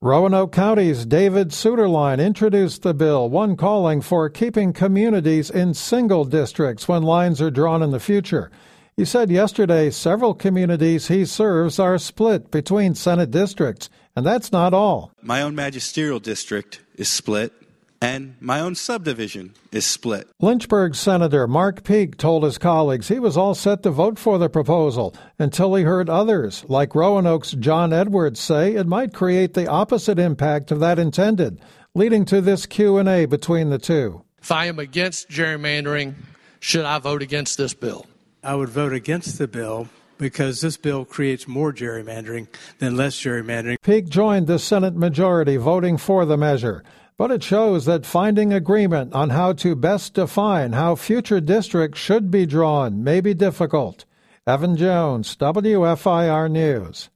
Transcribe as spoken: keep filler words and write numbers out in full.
Roanoke County's David Suterline introduced the bill, one calling for keeping communities in single districts when lines are drawn in the future. He said yesterday several communities he serves are split between Senate districts, and that's not all. My own magisterial district is split, and my own subdivision is split. Lynchburg Senator Mark Peake told his colleagues he was all set to vote for the proposal until he heard others, like Roanoke's John Edwards, say it might create the opposite impact of that intended, leading to this Q and A between the two. If I am against gerrymandering, should I vote against this bill? I would vote against the bill because this bill creates more gerrymandering than less gerrymandering. Peake joined the Senate majority voting for the measure, but it shows that finding agreement on how to best define how future districts should be drawn may be difficult. Evan Jones, W F I R News.